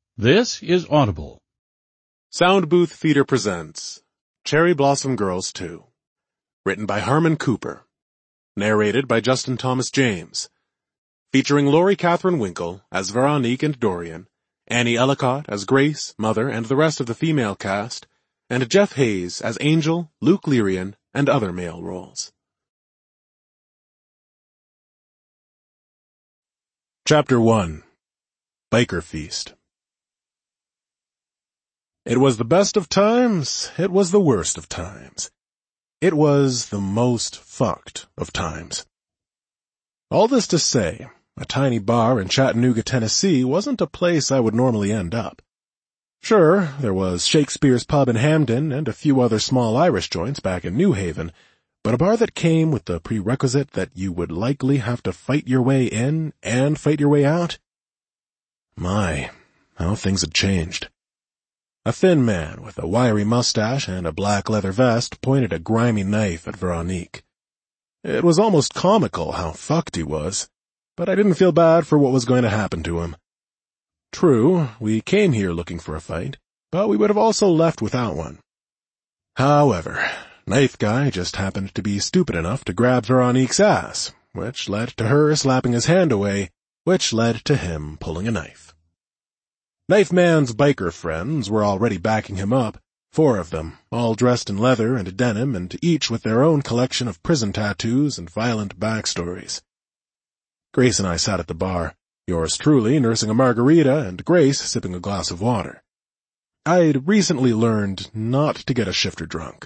This is Audible. Sound Booth Theater presents Cherry Blossom Girls 2. Written by Harmon Cooper. Narrated by Justin Thomas James. Featuring Laurie Catherine Winkle as Veronique and Dorian, Annie Ellicott as Grace, Mother, and the rest of the female cast, and Jeff Hayes as Angel, Luke Lyrian, and other male roles. Chapter 1. Biker Feast. It was the best of times, it was the worst of times. It was the most fucked of times. All this to say, a tiny bar in Chattanooga, Tennessee wasn't a place I would normally end up. Sure, there was Shakespeare's Pub in Hamden and a few other small Irish joints back in New Haven, but a bar that came with the prerequisite that you would likely have to fight your way in and fight your way out? My, how things had changed. A thin man with a wiry mustache and a black leather vest pointed a grimy knife at Veronique. It was almost comical how fucked he was, but I didn't feel bad for what was going to happen to him. True, we came here looking for a fight, but we would have also left without one. However, Knife Guy just happened to be stupid enough to grab Veronique's ass, which led to her slapping his hand away, which led to him pulling a knife. Knife Man's biker friends were already backing him up, 4 of them, all dressed in leather and denim and each with their own collection of prison tattoos and violent backstories. Grace and I sat at the bar, yours truly nursing a margarita and Grace sipping a glass of water. I'd recently learned not to get a shifter drunk.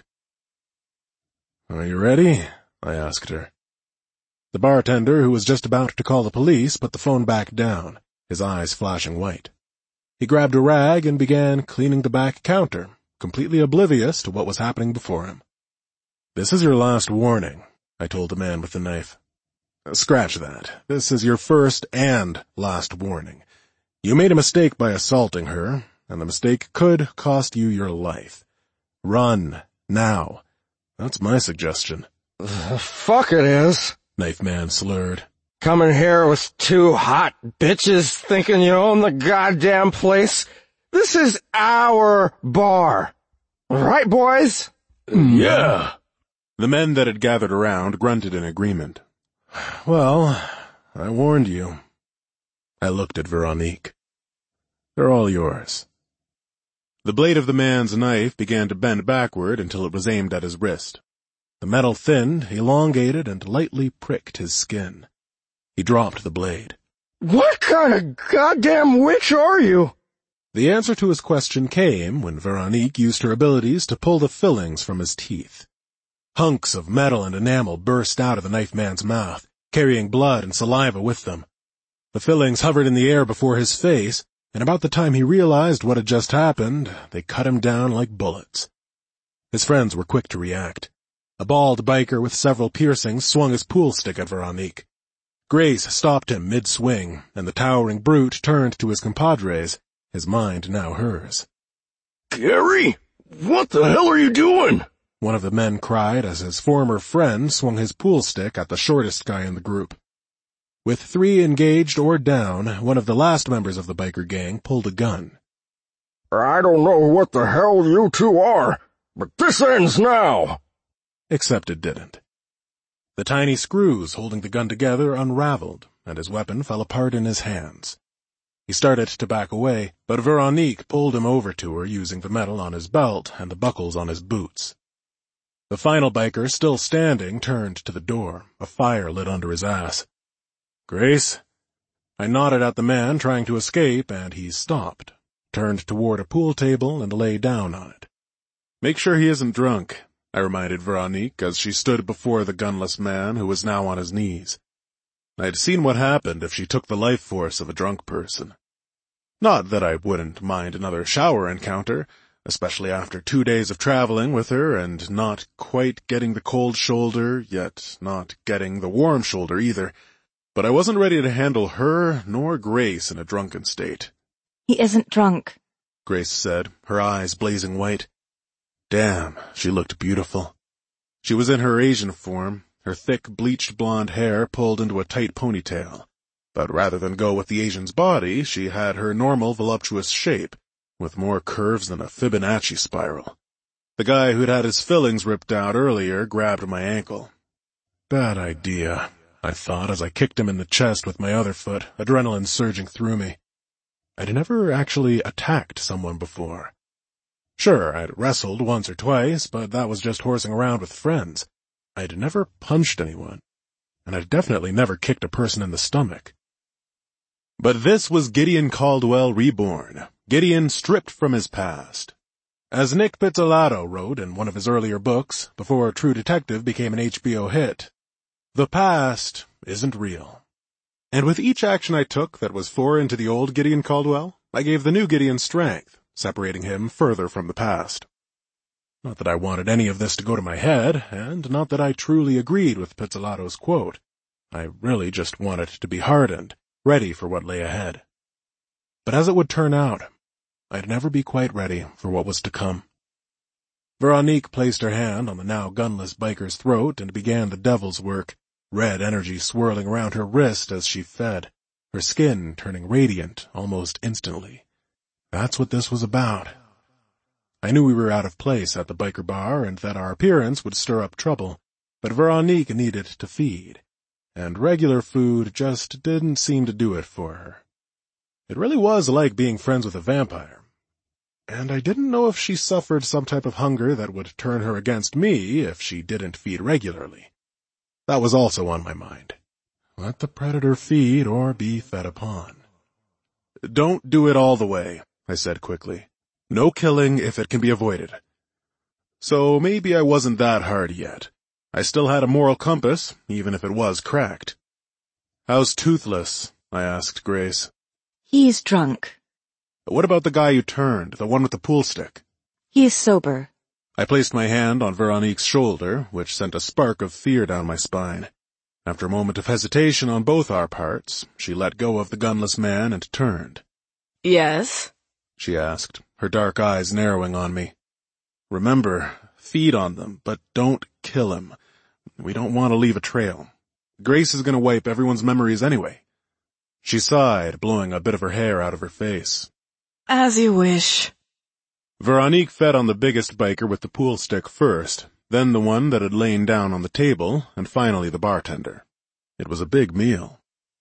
"Are you ready?" I asked her. The bartender, who was just about to call the police, put the phone back down, his eyes flashing white. He grabbed a rag and began cleaning the back counter, completely oblivious to what was happening before him. "This is your last warning," I told the man with the knife. "Scratch that. This is your first and last warning. You made a mistake by assaulting her, and the mistake could cost you your life. Run, now. That's my suggestion." "The fuck it is," Knife Man slurred. "Coming here with 2 hot bitches thinking you own the goddamn place. This is our bar. Right, boys?" "Yeah." The men that had gathered around grunted in agreement. "Well, I warned you." I looked at Veronique. "They're all yours." The blade of the man's knife began to bend backward until it was aimed at his wrist. The metal thinned, elongated, and lightly pricked his skin. He dropped the blade. "What kind of goddamn witch are you?" The answer to his question came when Veronique used her abilities to pull the fillings from his teeth. Hunks of metal and enamel burst out of the knife man's mouth, carrying blood and saliva with them. The fillings hovered in the air before his face, and about the time he realized what had just happened, they cut him down like bullets. His friends were quick to react. A bald biker with several piercings swung his pool stick at Veronique. Grace stopped him mid-swing, and the towering brute turned to his compadres, his mind now hers. "Gary, what the hell are you doing?" one of the men cried as his former friend swung his pool stick at the shortest guy in the group. With 3 engaged or down, one of the last members of the biker gang pulled a gun. "I don't know what the hell you 2 are, but this ends now." Except it didn't. The tiny screws holding the gun together unraveled, and his weapon fell apart in his hands. He started to back away, but Veronique pulled him over to her using the metal on his belt and the buckles on his boots. The final biker, still standing, turned to the door, a fire lit under his ass. "Grace?" I nodded at the man trying to escape, and he stopped, turned toward a pool table, and lay down on it. "Make sure he isn't drunk," I reminded Veronique as she stood before the gunless man who was now on his knees. I'd seen what happened if she took the life force of a drunk person. Not that I wouldn't mind another shower encounter, especially after 2 days of traveling with her and not quite getting the cold shoulder, yet not getting the warm shoulder either. But I wasn't ready to handle her nor Grace in a drunken state. "He isn't drunk," Grace said, her eyes blazing white. Damn, she looked beautiful. She was in her Asian form, her thick bleached blonde hair pulled into a tight ponytail. But rather than go with the Asian's body, she had her normal voluptuous shape, with more curves than a Fibonacci spiral. The guy who'd had his fillings ripped out earlier grabbed my ankle. Bad idea, I thought as I kicked him in the chest with my other foot, adrenaline surging through me. I'd never actually attacked someone before. Sure, I'd wrestled once or twice, but that was just horsing around with friends. I'd never punched anyone, and I'd definitely never kicked a person in the stomach. But this was Gideon Caldwell reborn, Gideon stripped from his past. As Nick Pizzolatto wrote in one of his earlier books, before True Detective became an HBO hit, the past isn't real. And with each action I took that was foreign to the old Gideon Caldwell, I gave the new Gideon strength, separating him further from the past. Not that I wanted any of this to go to my head, and not that I truly agreed with Pizzolatto's quote. I really just wanted to be hardened, ready for what lay ahead. But as it would turn out, I'd never be quite ready for what was to come. Veronique placed her hand on the now gunless biker's throat and began the devil's work, red energy swirling around her wrist as she fed, her skin turning radiant almost instantly. That's what this was about. I knew we were out of place at the biker bar and that our appearance would stir up trouble, but Veronique needed to feed, and regular food just didn't seem to do it for her. It really was like being friends with a vampire. And I didn't know if she suffered some type of hunger that would turn her against me if she didn't feed regularly. That was also on my mind. Let the predator feed or be fed upon. Don't do it all the way, I said quickly. No killing if it can be avoided. So maybe I wasn't that hard yet. I still had a moral compass, even if it was cracked. How's Toothless? I asked Grace. He's drunk. What about the guy you turned, the one with the pool stick? He is sober. I placed my hand on Veronique's shoulder, which sent a spark of fear down my spine. After a moment of hesitation on both our parts, she let go of the gunless man and turned. Yes? She asked, her dark eyes narrowing on me. Remember, feed on them, but don't kill him. We don't want to leave a trail. Grace is going to wipe everyone's memories anyway. She sighed, blowing a bit of her hair out of her face. As you wish. Veronique fed on the biggest biker with the pool stick first, then the one that had lain down on the table, and finally the bartender. It was a big meal.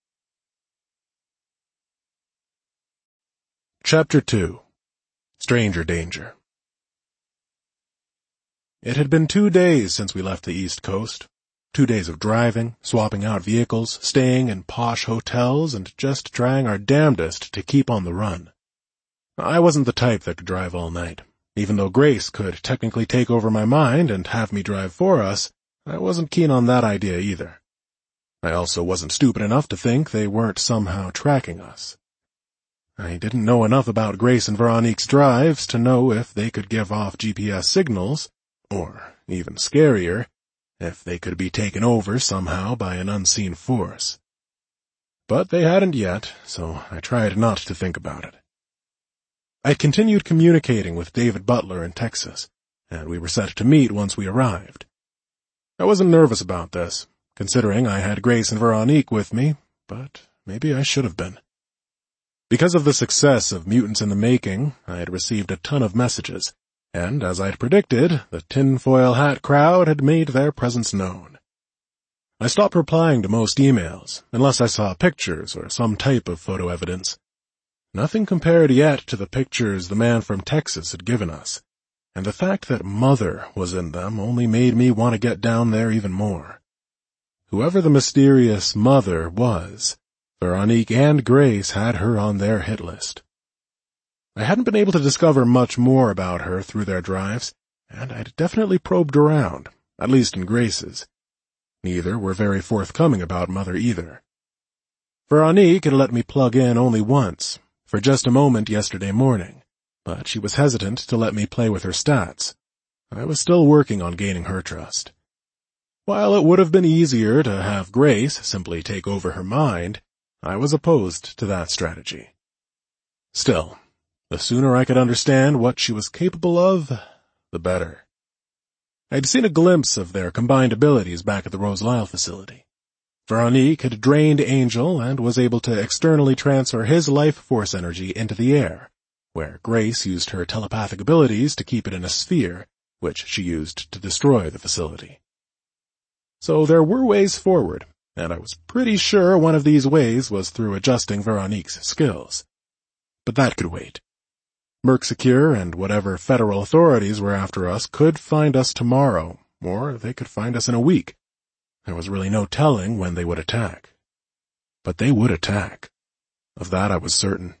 Chapter 2. Stranger Danger. It had been 2 days since we left the East Coast. 2 days of driving, swapping out vehicles, staying in posh hotels, and just trying our damnedest to keep on the run. I wasn't the type that could drive all night. Even though Grace could technically take over my mind and have me drive for us, I wasn't keen on that idea either. I also wasn't stupid enough to think they weren't somehow tracking us. I didn't know enough about Grace and Veronique's drives to know if they could give off GPS signals, or, even scarier, if they could be taken over somehow by an unseen force. But they hadn't yet, so I tried not to think about it. I continued communicating with David Butler in Texas, and we were set to meet once we arrived. I wasn't nervous about this, considering I had Grace and Veronique with me, but maybe I should have been. Because of the success of Mutants in the Making, I had received a ton of messages, and as I'd predicted, the tinfoil hat crowd had made their presence known. I stopped replying to most emails, unless I saw pictures or some type of photo evidence. Nothing compared yet to the pictures the man from Texas had given us, and the fact that Mother was in them only made me want to get down there even more. Whoever the mysterious Mother was, Veronique and Grace had her on their hit list. I hadn't been able to discover much more about her through their drives, and I'd definitely probed around, at least in Grace's. Neither were very forthcoming about Mother either. Veronique had let me plug in only once, for just a moment yesterday morning, but she was hesitant to let me play with her stats. I was still working on gaining her trust. While it would have been easier to have Grace simply take over her mind, I was opposed to that strategy. Still, the sooner I could understand what she was capable of, the better. I'd seen a glimpse of their combined abilities back at the Rose Lyle facility. Veronique had drained Angel and was able to externally transfer his life force energy into the air, where Grace used her telepathic abilities to keep it in a sphere, which she used to destroy the facility. So there were ways forward, and I was pretty sure one of these ways was through adjusting Veronique's skills. But that could wait. Mercsecure and whatever federal authorities were after us could find us tomorrow, or they could find us in a week. There was really no telling when they would attack. But they would attack. Of that I was certain.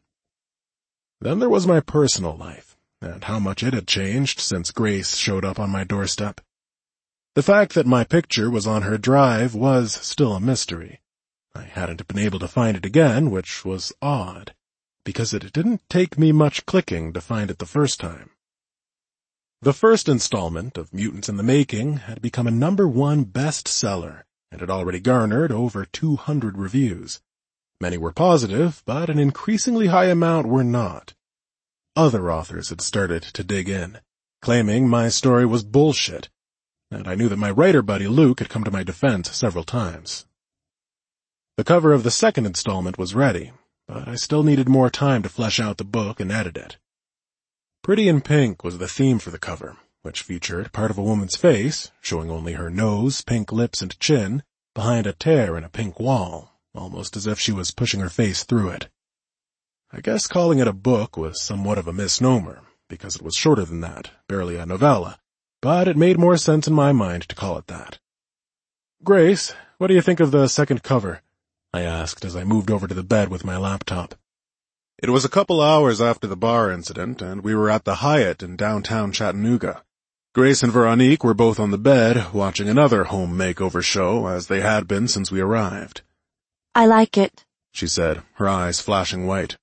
Then there was my personal life, and how much it had changed since Grace showed up on my doorstep. The fact that my picture was on her drive was still a mystery. I hadn't been able to find it again, which was odd, because it didn't take me much clicking to find it the first time. The first installment of Mutants in the Making had become a #1 bestseller and had already garnered over 200 reviews. Many were positive, but an increasingly high amount were not. Other authors had started to dig in, claiming my story was bullshit, and I knew that my writer buddy Luke had come to my defense several times. The cover of the second installment was ready, but I still needed more time to flesh out the book and edit it. Pretty in Pink was the theme for the cover, which featured part of a woman's face, showing only her nose, pink lips, and chin, behind a tear in a pink wall, almost as if she was pushing her face through it. I guess calling it a book was somewhat of a misnomer, because it was shorter than that, barely a novella, but it made more sense in my mind to call it that. "Grace, what do you think of the second cover?" I asked as I moved over to the bed with my laptop. It was a couple hours after the bar incident, and we were at the Hyatt in downtown Chattanooga. Grace and Veronique were both on the bed, watching another home makeover show, as they had been since we arrived. I like it, she said, her eyes flashing white.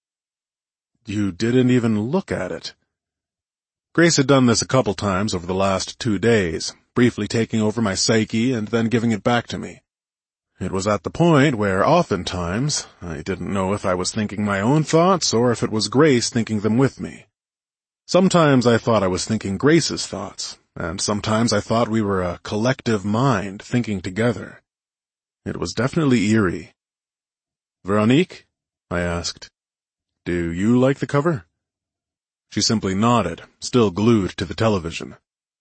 You didn't even look at it. Grace had done this a couple times over the last 2 days, briefly taking over my psyche and then giving it back to me. It was at the point where, oftentimes, I didn't know if I was thinking my own thoughts or if it was Grace thinking them with me. Sometimes I thought I was thinking Grace's thoughts, and sometimes I thought we were a collective mind thinking together. It was definitely eerie. "Veronique?" I asked. "Do you like the cover?" She simply nodded, still glued to the television.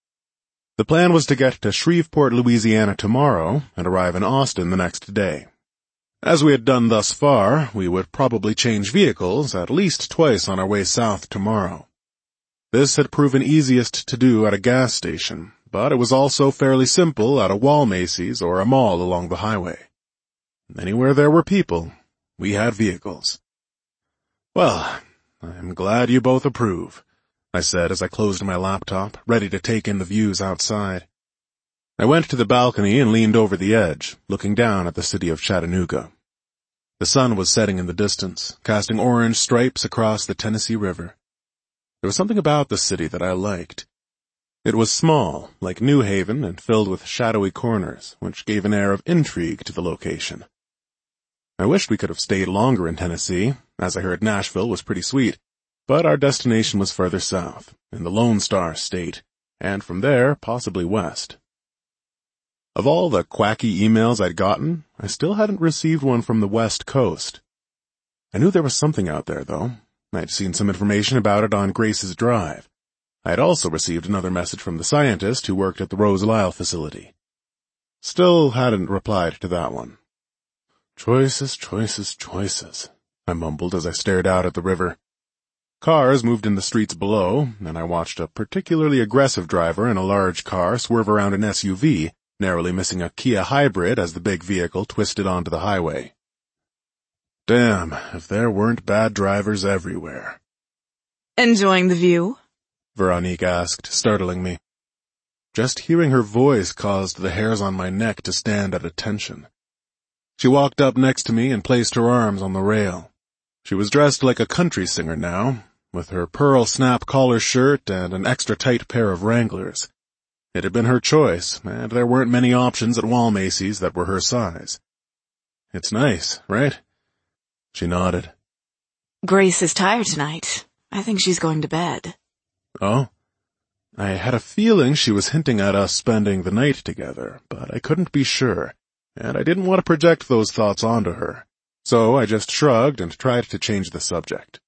The plan was to get to Shreveport, Louisiana tomorrow and arrive in Austin the next day. As we had done thus far, we would probably change vehicles at least twice on our way south tomorrow. This had proven easiest to do at a gas station, but it was also fairly simple at a Wal Macy's or a mall along the highway. Anywhere there were people, we had vehicles. "Well, I'm glad you both approve," I said as I closed my laptop, ready to take in the views outside. I went to the balcony and leaned over the edge, looking down at the city of Chattanooga. The sun was setting in the distance, casting orange stripes across the Tennessee River. There was something about the city that I liked. It was small, like New Haven, and filled with shadowy corners, which gave an air of intrigue to the location. I wished we could have stayed longer in Tennessee, as I heard Nashville was pretty sweet, but our destination was further south, in the Lone Star State, and from there, possibly west. Of all the quacky emails I'd gotten, I still hadn't received one from the West Coast. I knew there was something out there, though. I'd seen some information about it on Grace's drive. I had also received another message from the scientist who worked at the Rose Lyle facility. Still hadn't replied to that one. Choices, choices, choices, I mumbled as I stared out at the river. Cars moved in the streets below, and I watched a particularly aggressive driver in a large car swerve around an SUV, narrowly missing a Kia Hybrid as the big vehicle twisted onto the highway. Damn, if there weren't bad drivers everywhere. Enjoying the view? Veronique asked, startling me. Just hearing her voice caused the hairs on my neck to stand at attention. She walked up next to me and placed her arms on the rail. She was dressed like a country singer now, with her pearl snap collar shirt and an extra tight pair of Wranglers. It had been her choice, and there weren't many options at Wal Macy's that were her size. It's nice, right? She nodded. Grace is tired tonight. I think she's going to bed. Oh? I had a feeling she was hinting at us spending the night together, but I couldn't be sure. and I didn't want to project those thoughts onto her, so I just shrugged and tried to change the subject.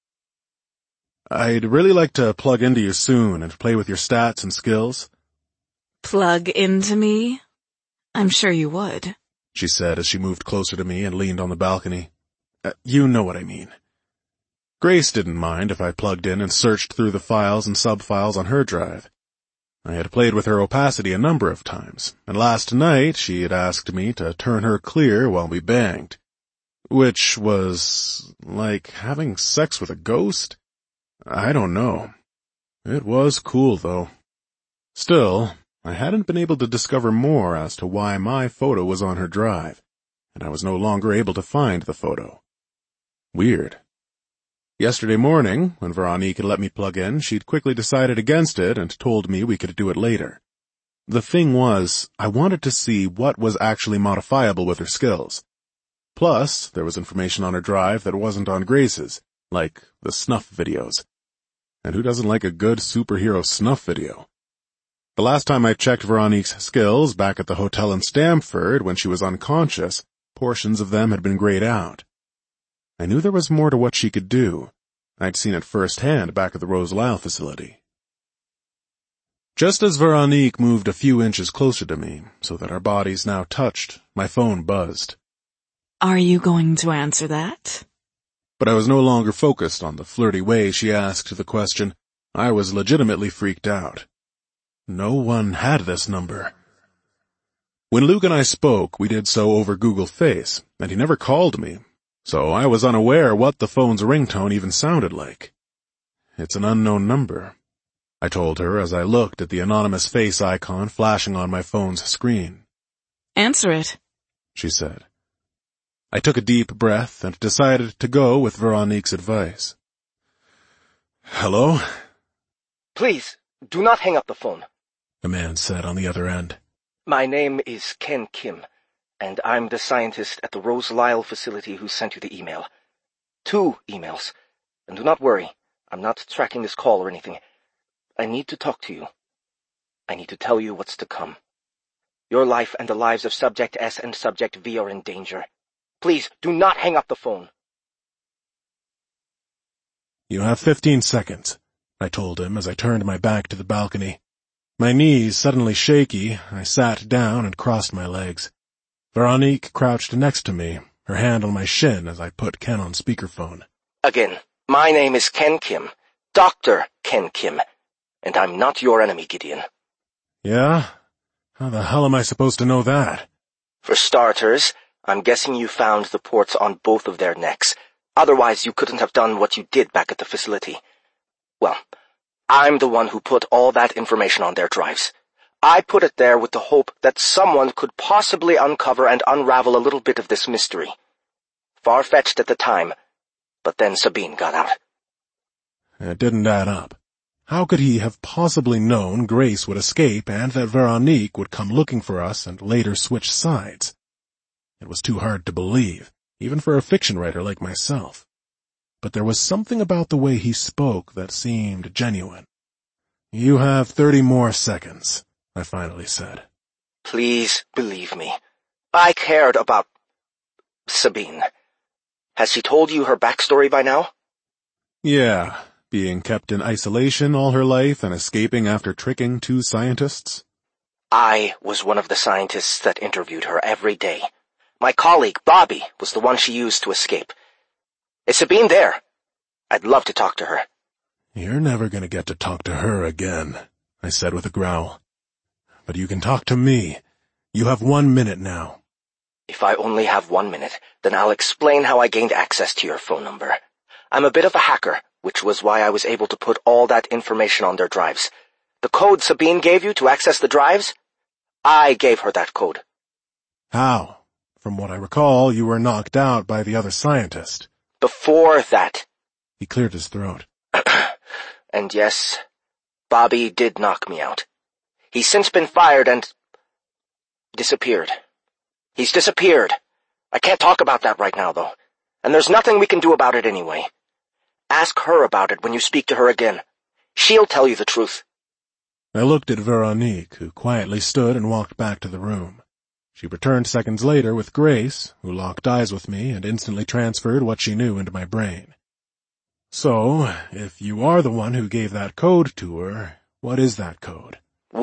I'd really like to plug into you soon and play with your stats and skills. Plug into me? I'm sure you would, she said as she moved closer to me and leaned on the balcony. You know what I mean. Grace didn't mind if I plugged in and searched through the files and sub-files on her drive. I had played with her opacity a number of times, and last night she had asked me to turn her clear while we banged. Which was like having sex with a ghost? I don't know. It was cool, though. Still, I hadn't been able to discover more as to why my photo was on her drive, and I was no longer able to find the photo. Weird. Yesterday morning, when Veronique had let me plug in, she'd quickly decided against it and told me we could do it later. The thing was, I wanted to see what was actually modifiable with her skills. Plus, there was information on her drive that wasn't on Grace's, like the snuff videos. And who doesn't like a good superhero snuff video? The last time I checked Veronique's skills back at the hotel in Stamford when she was unconscious, portions of them had been grayed out. I knew there was more to what she could do. I'd seen it firsthand back at the Rose Lyle facility. Just as Veronique moved a few inches closer to me, so that our bodies now touched, my phone buzzed. Are you going to answer that? But I was no longer focused on the flirty way she asked the question. I was legitimately freaked out. No one had this number. When Luke and I spoke, we did so over Google Face, and he never called me, so I was unaware what the phone's ringtone even sounded like. It's an unknown number, I told her as I looked at the anonymous face icon flashing on my phone's screen. Answer it, she said. I took a deep breath and decided to go with Veronique's advice. Hello? Please, do not hang up the phone, a man said on the other end. My name is Ken Kim, and I'm the scientist at the Rose Lyle facility who sent you the email. 2 emails. And do not worry, I'm not tracking this call or anything. I need to talk to you. I need to tell you what's to come. Your life and the lives of Subject S and Subject V are in danger. Please, do not hang up the phone. You have 15 seconds, I told him as I turned my back to the balcony. My knees suddenly shaky, I sat down and crossed my legs. Veronique crouched next to me, her hand on my shin as I put Ken on speakerphone. Again, my name is Ken Kim, Dr. Ken Kim, and I'm not your enemy, Gideon. Yeah? How the hell am I supposed to know that? For starters, I'm guessing you found the ports on both of their necks. Otherwise, you couldn't have done what you did back at the facility. Well, I'm the one who put all that information on their drives. I put it there with the hope that someone could possibly uncover and unravel a little bit of this mystery. Far-fetched at the time, but then Sabine got out. It didn't add up. How could he have possibly known Grace would escape and that Veronique would come looking for us and later switch sides? It was too hard to believe, even for a fiction writer like myself. But there was something about the way he spoke that seemed genuine. You have 30 more seconds, I finally said. Please believe me. I cared about Sabine. Has she told you her backstory by now? Yeah, being kept in isolation all her life and escaping after tricking 2 scientists. I was one of the scientists that interviewed her every day. My colleague, Bobby, was the one she used to escape. Is Sabine there? I'd love to talk to her. You're never going to get to talk to her again, I said with a growl. But you can talk to me. You have 1 minute now. If I only have 1 minute, then I'll explain how I gained access to your phone number. I'm a bit of a hacker, which was why I was able to put all that information on their drives. The code Sabine gave you to access the drives? I gave her that code. How? From what I recall, you were knocked out by the other scientist. Before that. He cleared his throat. And yes, Bobby did knock me out. He's since been fired and disappeared. He's disappeared. I can't talk about that right now, though. And there's nothing we can do about it anyway. Ask her about it when you speak to her again. She'll tell you the truth. I looked at Veronique, who quietly stood and walked back to the room. She returned seconds later with Grace, who locked eyes with me and instantly transferred what she knew into my brain. So, if you are the one who gave that code to her, what is that code?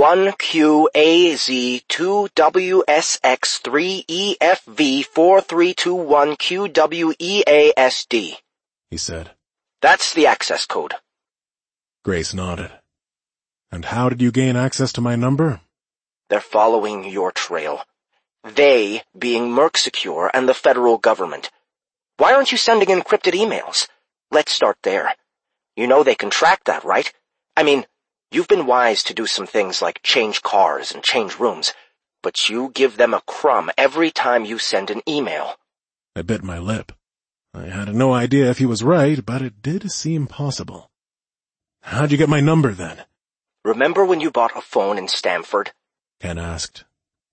1QAZ2WSX3EFV4321QWEASD, he said. That's the access code. Grace nodded. And how did you gain access to my number? They're following your trail. They being Merck Secure and the federal government. Why aren't you sending encrypted emails? Let's start there. You know they can track that, right? I mean, you've been wise to do some things like change cars and change rooms, but you give them a crumb every time you send an email. I bit my lip. I had no idea if he was right, but it did seem possible. How'd you get my number then? Remember when you bought a phone in Stamford? Ken asked.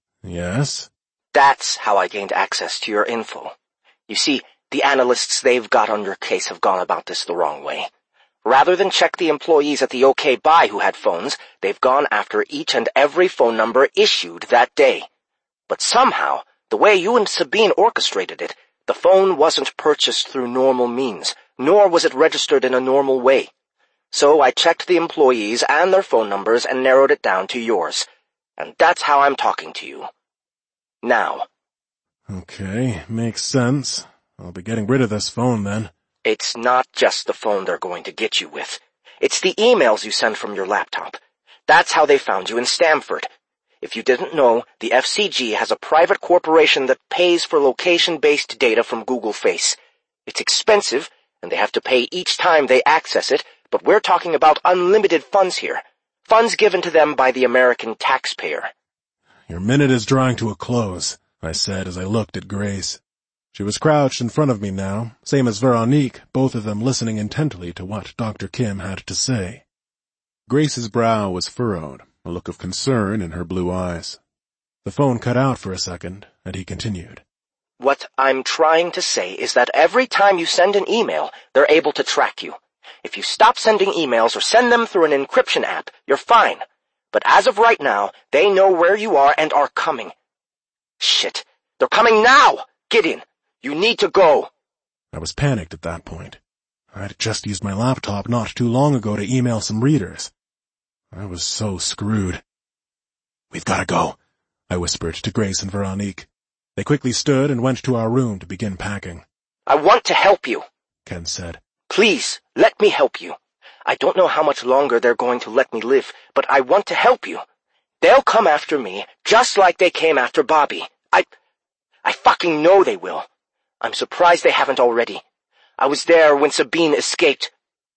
Yes? That's how I gained access to your info. You see, the analysts they've got on your case have gone about this the wrong way. Rather than check the employees at the OK Buy who had phones, they've gone after each and every phone number issued that day. But somehow, the way you and Sabine orchestrated it, the phone wasn't purchased through normal means, nor was it registered in a normal way. So I checked the employees and their phone numbers and narrowed it down to yours. And that's how I'm talking to you. Now. Okay, makes sense. I'll be getting rid of this phone then. It's not just the phone they're going to get you with. It's the emails you send from your laptop. That's how they found you in Stamford. If you didn't know, the FCG has a private corporation that pays for location-based data from Google Face. It's expensive, and they have to pay each time they access it, but we're talking about unlimited funds here. Funds given to them by the American taxpayer. Your minute is drawing to a close, I said as I looked at Grace. She was crouched in front of me now, same as Veronique, both of them listening intently to what Dr. Kim had to say. Grace's brow was furrowed, a look of concern in her blue eyes. The phone cut out for a second, and he continued. What I'm trying to say is that every time you send an email, they're able to track you. If you stop sending emails or send them through an encryption app, you're fine. But as of right now, they know where you are and are coming. Shit, they're coming now! Get in. You need to go. I was panicked at that point. I'd just used my laptop not too long ago to email some readers. I was so screwed. We've got to go, I whispered to Grace and Veronique. They quickly stood and went to our room to begin packing. I want to help you, Ken said. Please, let me help you. I don't know how much longer they're going to let me live, but I want to help you. They'll come after me, just like they came after Bobby. I fucking know they will. I'm surprised they haven't already. I was there when Sabine escaped.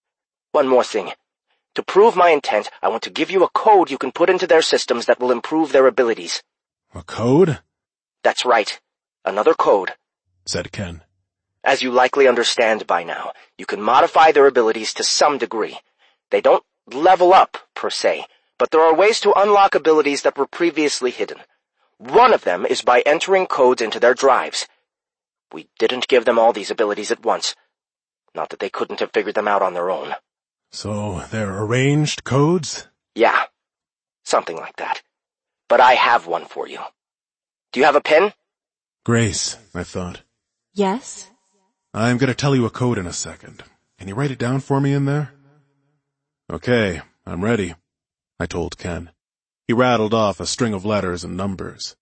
One more thing. To prove my intent, I want to give you a code you can put into their systems that will improve their abilities. A code? That's right. Another code, said Ken. As you likely understand by now, you can modify their abilities to some degree. They don't level up, per se, but there are ways to unlock abilities that were previously hidden. One of them is by entering codes into their drives. We didn't give them all these abilities at once. Not that they couldn't have figured them out on their own. So they're arranged codes? Yeah, something like that. But I have one for you. Do you have a pen? Grace, I thought. Yes? I'm going to tell you a code in a second. Can you write it down for me in there? Okay, I'm ready, I told Ken. He rattled off a string of letters and numbers.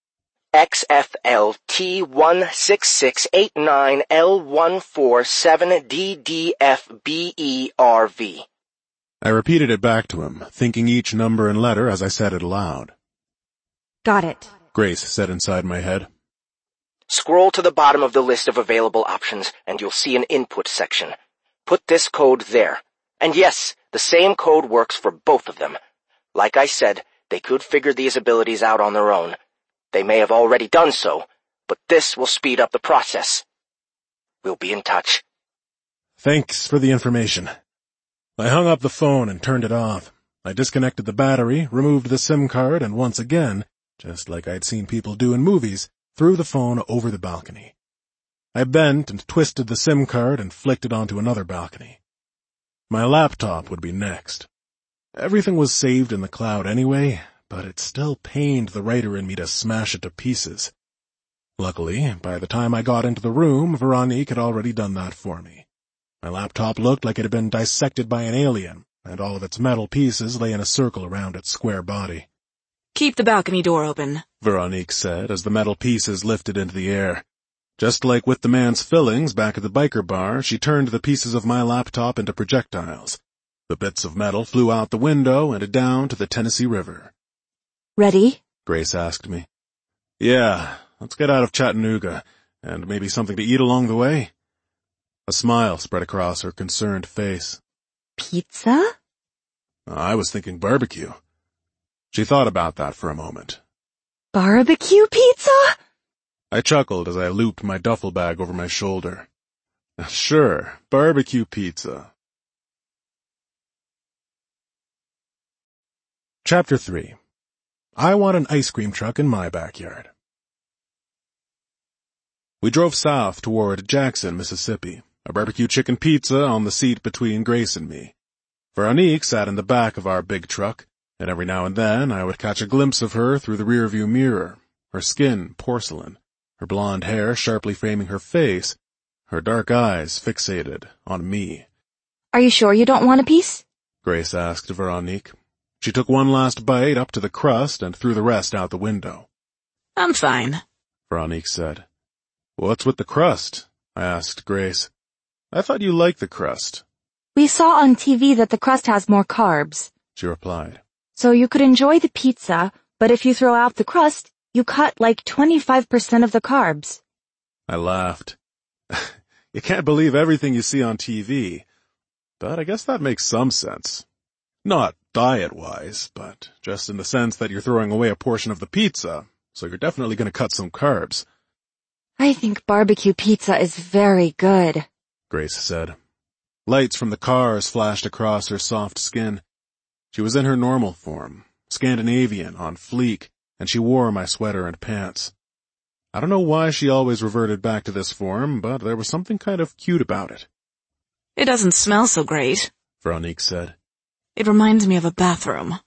XFLT16689L147DDFBERV. I repeated it back to him, thinking each number and letter as I said it aloud. Got it, Grace said inside my head. Scroll to the bottom of the list of available options, and you'll see an input section. Put this code there. And yes, the same code works for both of them. Like I said, they could figure these abilities out on their own. They may have already done so, but this will speed up the process. We'll be in touch. Thanks for the information. I hung up the phone and turned it off. I disconnected the battery, removed the SIM card, and once again, just like I'd seen people do in movies, threw the phone over the balcony. I bent and twisted the SIM card and flicked it onto another balcony. My laptop would be next. Everything was saved in the cloud anyway, but it still pained the writer in me to smash it to pieces. Luckily, by the time I got into the room, Veronique had already done that for me. My laptop looked like it had been dissected by an alien, and all of its metal pieces lay in a circle around its square body. Keep the balcony door open, Veronique said as the metal pieces lifted into the air. Just like with the man's fillings back at the biker bar, she turned the pieces of my laptop into projectiles. The bits of metal flew out the window and down to the Tennessee River. Ready? Grace asked me. Yeah, let's get out of Chattanooga, and maybe something to eat along the way. A smile spread across her concerned face. Pizza? I was thinking barbecue. She thought about that for a moment. Barbecue pizza? I chuckled as I looped my duffel bag over my shoulder. Sure, barbecue pizza. Chapter 3. I want an ice cream truck in my backyard. We drove south toward Jackson, Mississippi, a barbecue chicken pizza on the seat between Grace and me. Veronique sat in the back of our big truck, and every now and then I would catch a glimpse of her through the rearview mirror, her skin porcelain, her blonde hair sharply framing her face, her dark eyes fixated on me. Are you sure you don't want a piece? Grace asked Veronique. She took one last bite up to the crust and threw the rest out the window. I'm fine, Veronique said. What's with the crust? I asked Grace. I thought you liked the crust. We saw on TV that the crust has more carbs, She replied. So you could enjoy the pizza, but if you throw out the crust, you cut like 25% of the carbs. I laughed. You can't believe everything you see on TV, but I guess that makes some sense. Not diet-wise, but just in the sense that you're throwing away a portion of the pizza, so you're definitely going to cut some carbs. I think barbecue pizza is very good, Grace said. Lights from the cars flashed across her soft skin. She was in her normal form, Scandinavian, on fleek, and she wore my sweater and pants. I don't know why she always reverted back to this form, but there was something kind of cute about it. It doesn't smell so great, Veronique said. It reminds me of a bathroom.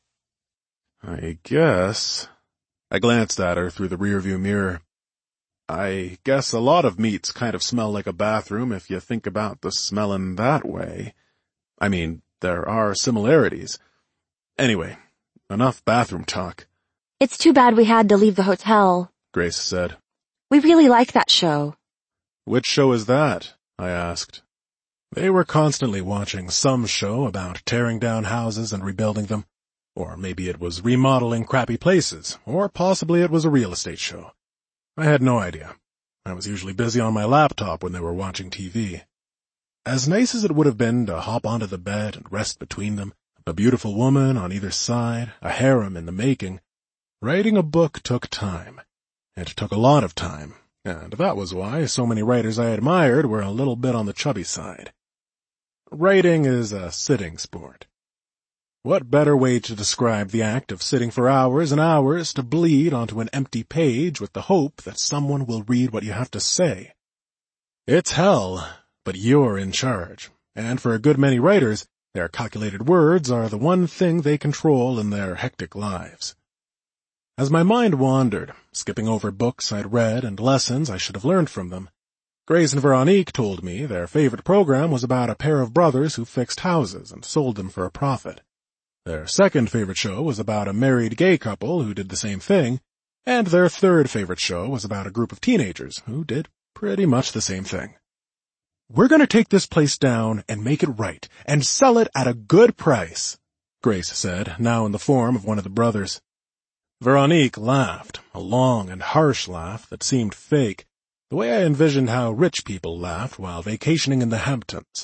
I guess. I glanced at her through the rearview mirror. I guess a lot of meats kind of smell like a bathroom if you think about the smell in that way. I mean, there are similarities. Anyway, enough bathroom talk. It's too bad we had to leave the hotel, Grace said. We really like that show. Which show is that? I asked. They were constantly watching some show about tearing down houses and rebuilding them. Or maybe it was remodeling crappy places, or possibly it was a real estate show. I had no idea. I was usually busy on my laptop when they were watching TV. As nice as it would have been to hop onto the bed and rest between them, a beautiful woman on either side, a harem in the making, writing a book took time. It took a lot of time, and that was why so many writers I admired were a little bit on the chubby side. Writing is a sitting sport. What better way to describe the act of sitting for hours and hours to bleed onto an empty page with the hope that someone will read what you have to say? It's hell, but you're in charge, and for a good many writers, their calculated words are the one thing they control in their hectic lives. As my mind wandered, skipping over books I'd read and lessons I should have learned from them, Grace and Veronique told me their favorite program was about a pair of brothers who fixed houses and sold them for a profit. Their second favorite show was about a married gay couple who did the same thing, and their third favorite show was about a group of teenagers who did pretty much the same thing. We're going to take this place down and make it right, and sell it at a good price, Grace said, now in the form of one of the brothers. Veronique laughed, a long and harsh laugh that seemed fake, the way I envisioned how rich people laughed while vacationing in the Hamptons.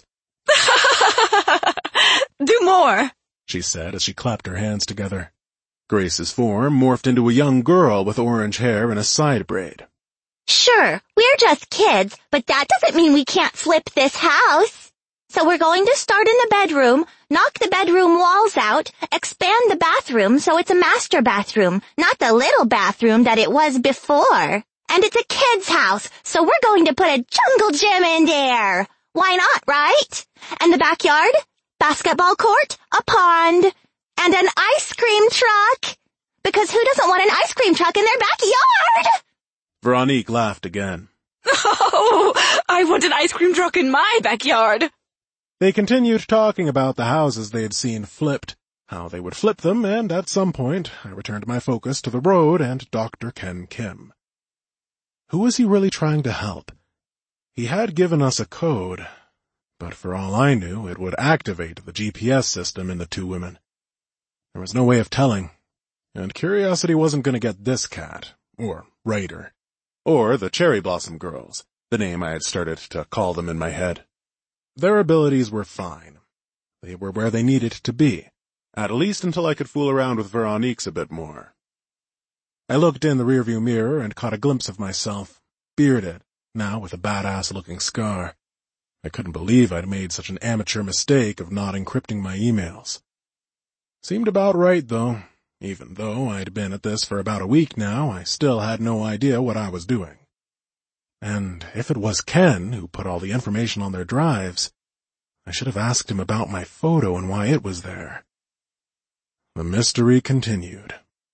Do more, she said as she clapped her hands together. Grace's form morphed into a young girl with orange hair and a side braid. Sure, we're just kids, but that doesn't mean we can't flip this house. So we're going to start in the bedroom, knock the bedroom walls out, expand the bathroom so it's a master bathroom, not the little bathroom that it was before. And it's a kid's house, so we're going to put a jungle gym in there. Why not, right? And the backyard, basketball court, a pond, and an ice cream truck. Because who doesn't want an ice cream truck in their backyard? Veronique laughed again. Oh, I want an ice cream truck in my backyard. They continued talking about the houses they had seen flipped, how they would flip them, and at some point I returned my focus to the road and Dr. Ken Kim. Who was he really trying to help? He had given us a code, but for all I knew, it would activate the GPS system in the two women. There was no way of telling, and curiosity wasn't going to get this cat, or Ryder, or the Cherry Blossom Girls, the name I had started to call them in my head. Their abilities were fine. They were where they needed to be, at least until I could fool around with Veronique's a bit more. I looked in the rearview mirror and caught a glimpse of myself, bearded, now with a badass-looking scar. I couldn't believe I'd made such an amateur mistake of not encrypting my emails. Seemed about right, though. Even though I'd been at this for about a week now, I still had no idea what I was doing. And if it was Ken who put all the information on their drives, I should have asked him about my photo and why it was there. The mystery continued.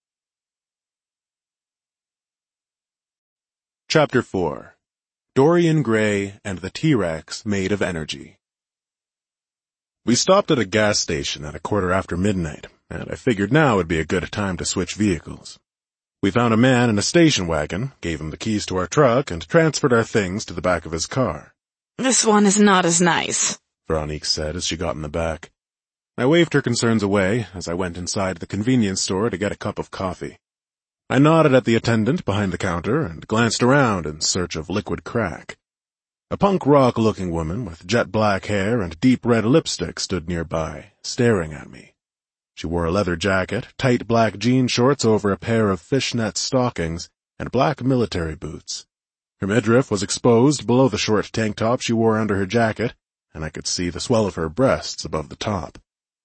Chapter 4. Dorian Gray and the T-Rex Made of Energy. We stopped at a gas station at midnight, and I figured now would be a good time to switch vehicles. We found a man in a station wagon, gave him the keys to our truck, and transferred our things to the back of his car. This one is not as nice, Veronique said as she got in the back. I waved her concerns away as I went inside the convenience store to get a cup of coffee. I nodded at the attendant behind the counter and glanced around in search of liquid crack. A punk rock-looking woman with jet black hair and deep red lipstick stood nearby, staring at me. She wore a leather jacket, tight black jean shorts over a pair of fishnet stockings, and black military boots. Her midriff was exposed below the short tank top she wore under her jacket, and I could see the swell of her breasts above the top.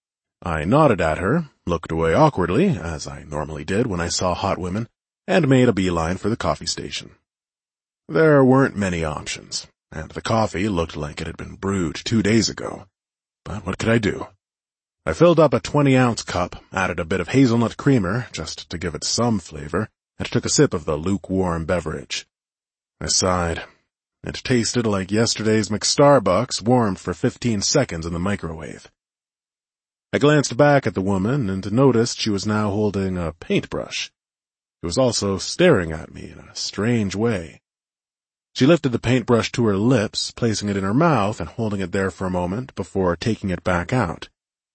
I nodded at her, looked away awkwardly, as I normally did when I saw hot women, and made a beeline for the coffee station. There weren't many options, and the coffee looked like it had been brewed 2 days ago. But what could I do? I filled up a 20-ounce cup, added a bit of hazelnut creamer, just to give it some flavor, and took a sip of the lukewarm beverage. I sighed. It tasted like yesterday's McStarbucks warmed for 15 seconds in the microwave. I glanced back at the woman and noticed she was now holding a paintbrush. She was also staring at me in a strange way. She lifted the paintbrush to her lips, placing it in her mouth and holding it there for a moment before taking it back out.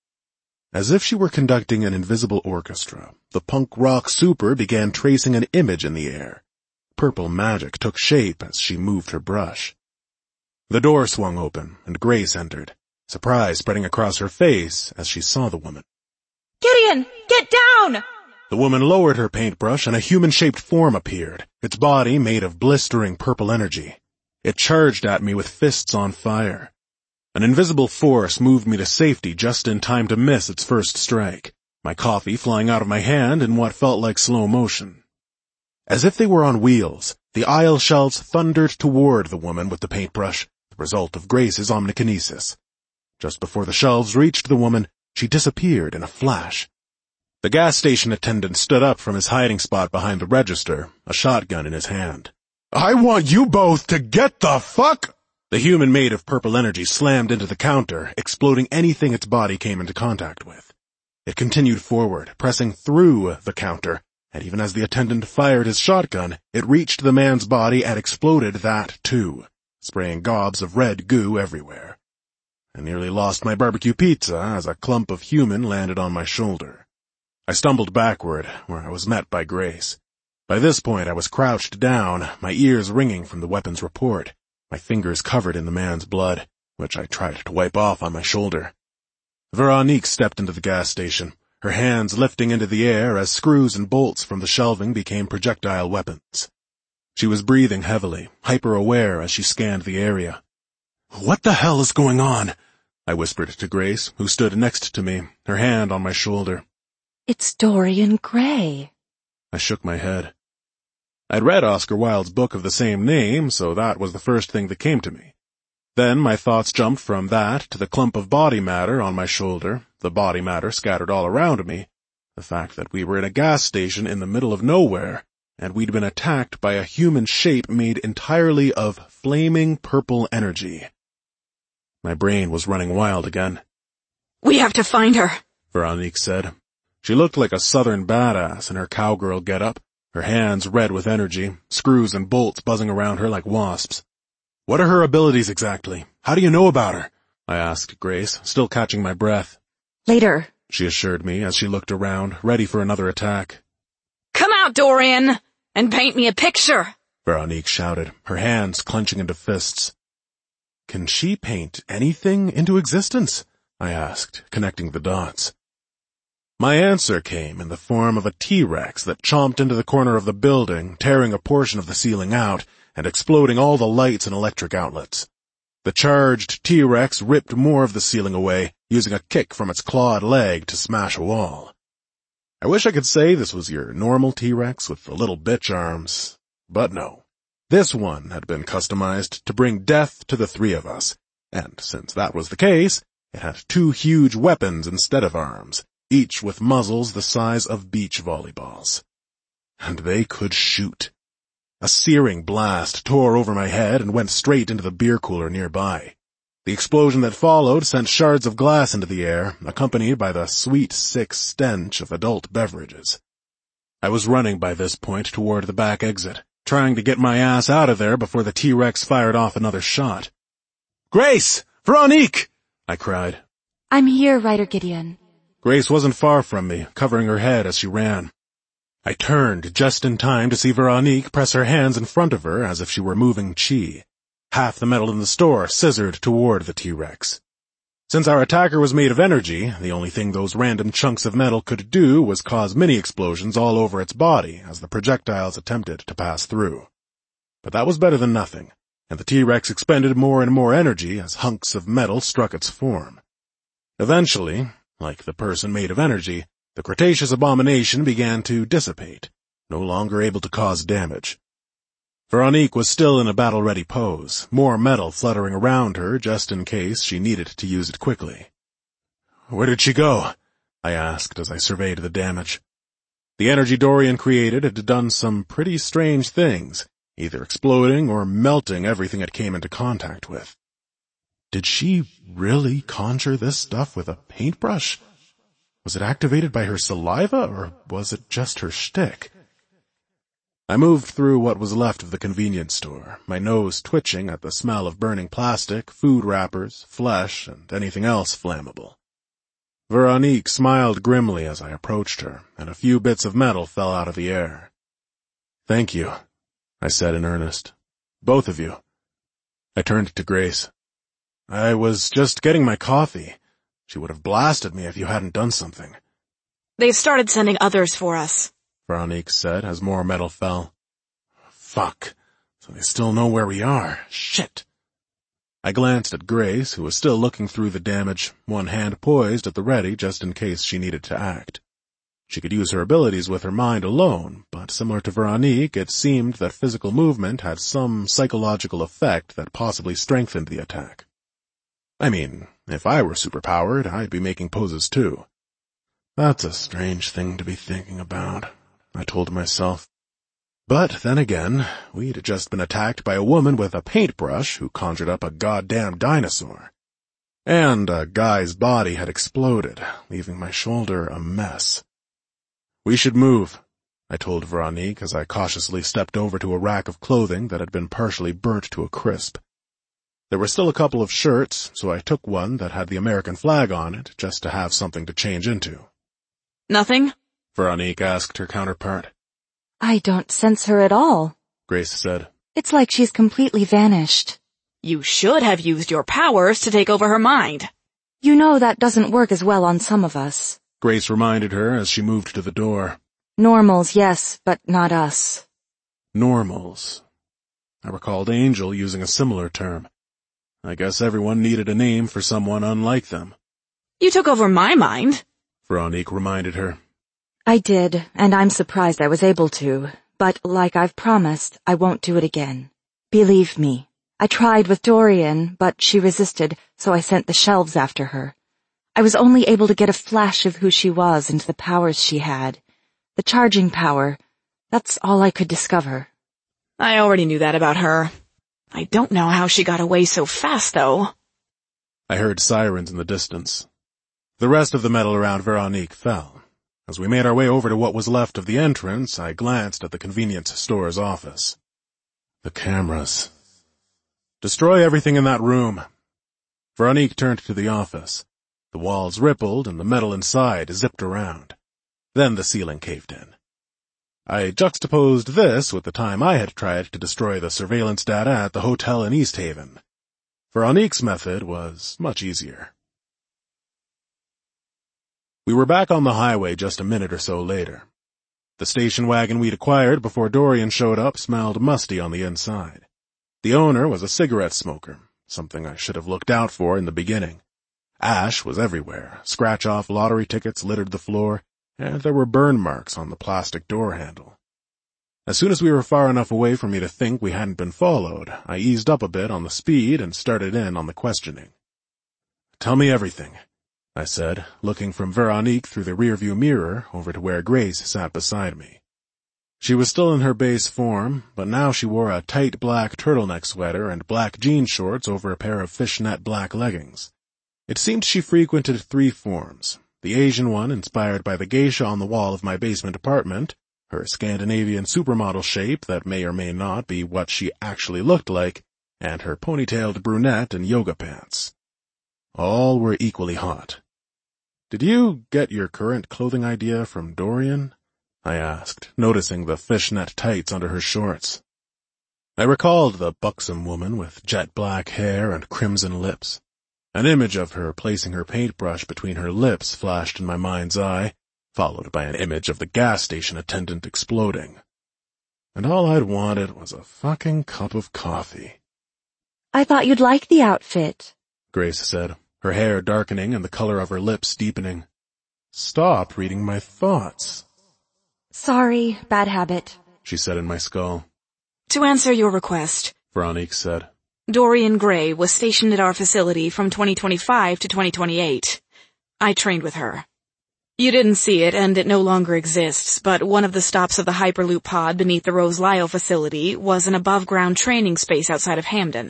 As if she were conducting an invisible orchestra, the punk rock super began tracing an image in the air. Purple magic took shape as she moved her brush. The door swung open, and Grace entered, surprise spreading across her face as she saw the woman. Gideon, get down! The woman lowered her paintbrush and a human-shaped form appeared, its body made of blistering purple energy. It charged at me with fists on fire. An invisible force moved me to safety just in time to miss its first strike, my coffee flying out of my hand in what felt like slow motion. As if they were on wheels, the aisle shelves thundered toward the woman with the paintbrush, the result of Grace's omnikinesis. Just before the shelves reached the woman, she disappeared in a flash. The gas station attendant stood up from his hiding spot behind the register, a shotgun in his hand. I want you both to get the fuck... The human made of purple energy slammed into the counter, exploding anything its body came into contact with. It continued forward, pressing through the counter, and even as the attendant fired his shotgun, it reached the man's body and exploded that too, spraying gobs of red goo everywhere. I nearly lost my barbecue pizza as a clump of human landed on my shoulder. I stumbled backward, where I was met by Grace. By this point I was crouched down, my ears ringing from the weapon's report, my fingers covered in the man's blood, which I tried to wipe off on my shoulder. Veronique stepped into the gas station, her hands lifting into the air as screws and bolts from the shelving became projectile weapons. She was breathing heavily, hyper-aware as she scanned the area. "What the hell is going on?" I whispered to Grace, who stood next to me, her hand on my shoulder. It's Dorian Gray. I shook my head. I'd read Oscar Wilde's book of the same name, so that was the first thing that came to me. Then my thoughts jumped from that to the clump of body matter on my shoulder, the body matter scattered all around me, the fact that we were in a gas station in the middle of nowhere, and we'd been attacked by a human shape made entirely of flaming purple energy. My brain was running wild again. We have to find her, Veronique said. She looked like a southern badass in her cowgirl getup, her hands red with energy, screws and bolts buzzing around her like wasps. What are her abilities exactly? How do you know about her? I asked Grace, still catching my breath. Later, She assured me as she looked around, ready for another attack. Come out, Dorian, and paint me a picture. Veronique shouted, her hands clenching into fists. Can she paint anything into existence? I asked, connecting the dots. My answer came in the form of a T-Rex that chomped into the corner of the building, tearing a portion of the ceiling out and exploding all the lights and electric outlets. The charged T-Rex ripped more of the ceiling away, using a kick from its clawed leg to smash a wall. I wish I could say this was your normal T-Rex with the little bitch arms, but no. This one had been customized to bring death to the three of us, and since that was the case, it had 2 huge weapons instead of arms, each with muzzles the size of beach volleyballs. And they could shoot. A searing blast tore over my head and went straight into the beer cooler nearby. The explosion that followed sent shards of glass into the air, accompanied by the sweet, sick stench of adult beverages. I was running by this point toward the back exit, trying to get my ass out of there before the T-Rex fired off another shot. Grace! Veronique! I cried. I'm here, Ryder Gideon. Grace wasn't far from me, covering her head as she ran. I turned just in time to see Veronique press her hands in front of her as if she were moving chi. Half the metal in the store scissored toward the T-Rex. Since our attacker was made of energy, the only thing those random chunks of metal could do was cause mini-explosions all over its body as the projectiles attempted to pass through. But that was better than nothing, and the T-Rex expended more and more energy as hunks of metal struck its form. Eventually, like the person made of energy, the Cretaceous abomination began to dissipate, no longer able to cause damage. Veronique was still in a battle-ready pose, more metal fluttering around her just in case she needed to use it quickly. Where did she go? I asked as I surveyed the damage. The energy Dorian created had done some pretty strange things, either exploding or melting everything it came into contact with. Did she really conjure this stuff with a paintbrush? Was it activated by her saliva, or was it just her shtick? I moved through what was left of the convenience store, my nose twitching at the smell of burning plastic, food wrappers, flesh, and anything else flammable. Veronique smiled grimly as I approached her, and a few bits of metal fell out of the air. Thank you, I said in earnest. Both of you. I turned to Grace. I was just getting my coffee. She would have blasted me if you hadn't done something. They've started sending others for us, Veronique said as more metal fell. Fuck. So they still know where we are. Shit. I glanced at Grace, who was still looking through the damage, one hand poised at the ready just in case she needed to act. She could use her abilities with her mind alone, but similar to Veronique, it seemed that physical movement had some psychological effect that possibly strengthened the attack. I mean, if I were superpowered, I'd be making poses too. That's a strange thing to be thinking about, I told myself. But then again, we'd just been attacked by a woman with a paintbrush who conjured up a goddamn dinosaur. And a guy's body had exploded, leaving my shoulder a mess. We should move, I told Veronique as I cautiously stepped over to a rack of clothing that had been partially burnt to a crisp. There were still a couple of shirts, so I took one that had the American flag on it, just to have something to change into. Nothing? Veronique asked her counterpart. I don't sense her at all, Grace said. It's like she's completely vanished. You should have used your powers to take over her mind. You know that doesn't work as well on some of us. Grace reminded her as she moved to the door. Normals, yes, but not us. Normals. I recalled Angel using a similar term. I guess everyone needed a name for someone unlike them. You took over my mind, Veronique reminded her. I did, and I'm surprised I was able to, but like I've promised, I won't do it again. Believe me, I tried with Dorian, but she resisted, so I sent the shelves after her. I was only able to get a flash of who she was and the powers she had. The charging power, That's all I could discover. I already knew that about her. I don't know how she got away so fast, though. I heard sirens in the distance. The rest of the metal around Veronique fell. As we made our way over to what was left of the entrance, I glanced at the convenience store's office. The cameras. Destroy everything in that room. Veronique turned to the office. The walls rippled and the metal inside zipped around. Then the ceiling caved in. I juxtaposed this with the time I had tried to destroy the surveillance data at the hotel in East Haven. Veronique's method was much easier. We were back on the highway just a minute or so later. The station wagon we'd acquired before Dorian showed up smelled musty on the inside. The owner was a cigarette smoker, something I should have looked out for in the beginning. Ash was everywhere, scratch-off lottery tickets littered the floor, and there were burn marks on the plastic door handle. As soon as we were far enough away for me to think we hadn't been followed, I eased up a bit on the speed and started in on the questioning. "Tell me everything," I said, looking from Veronique through the rearview mirror over to where Grace sat beside me. She was still in her base form, but now she wore a tight black turtleneck sweater and black jean shorts over a pair of fishnet black leggings. It seemed she frequented 3 forms, the Asian one inspired by the geisha on the wall of my basement apartment, her Scandinavian supermodel shape that may or may not be what she actually looked like, and her ponytailed brunette in yoga pants. All were equally hot. "Did you get your current clothing idea from Dorian?" I asked, noticing the fishnet tights under her shorts. I recalled the buxom woman with jet black hair and crimson lips. An image of her placing her paintbrush between her lips flashed in my mind's eye, followed by an image of the gas station attendant exploding. And all I'd wanted was a fucking cup of coffee. I thought you'd like the outfit, Grace said, her hair darkening and the color of her lips deepening. "Stop reading my thoughts." Sorry, bad habit, she said in my skull. To answer your request, Veronique said. Dorian Gray was stationed at our facility from 2025 to 2028. I trained with her. You didn't see it, and it no longer exists, but one of the stops of the Hyperloop pod beneath the Rose Lyle facility was an above-ground training space outside of Hamden.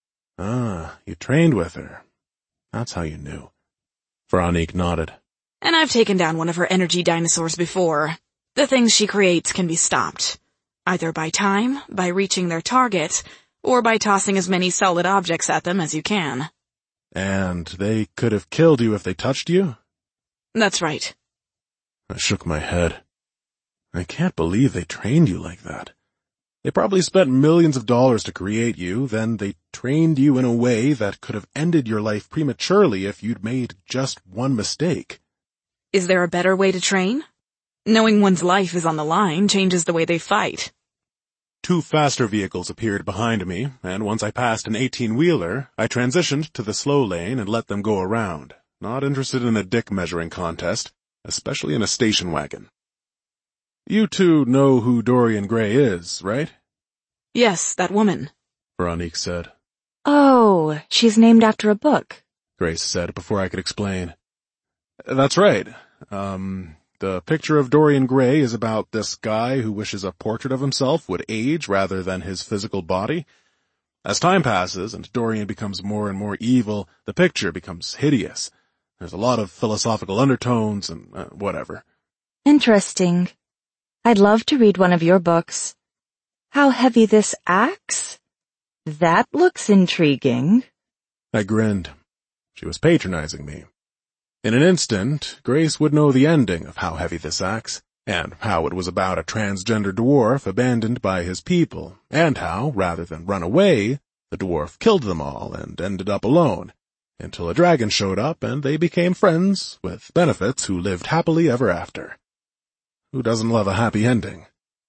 Ah, you trained with her. That's how you knew. Veronique nodded. And I've taken down one of her energy dinosaurs before. The things she creates can be stopped, either by time, by reaching their target, or by tossing as many solid objects at them as you can. And they could have killed you if they touched you? That's right. I shook my head. I can't believe they trained you like that. They probably spent millions of dollars to create you, then they trained you in a way that could have ended your life prematurely if you'd made just one mistake. Is there a better way to train? Knowing one's life is on the line changes the way they fight. 2 faster vehicles appeared behind me, and once I passed an 18-wheeler, I transitioned to the slow lane and let them go around, not interested in a dick-measuring contest, especially in a station wagon. "You 2 know who Dorian Gray is, right?" Yes, that woman, Veronique said. Oh, she's named after a book, Grace said before I could explain. "That's right. The picture of Dorian Gray is about this guy who wishes a portrait of himself would age rather than his physical body. As time passes and Dorian becomes more and more evil, the picture becomes hideous. There's a lot of philosophical undertones and whatever." Interesting. I'd love to read one of your books. How heavy this axe? That looks intriguing. I grinned. She was patronizing me. In an instant, Grace would know the ending of How Heavy This Axe, and how it was about a transgender dwarf abandoned by his people, and how, rather than run away, the dwarf killed them all and ended up alone, until a dragon showed up and they became friends with benefits who lived happily ever after. Who doesn't love a happy ending?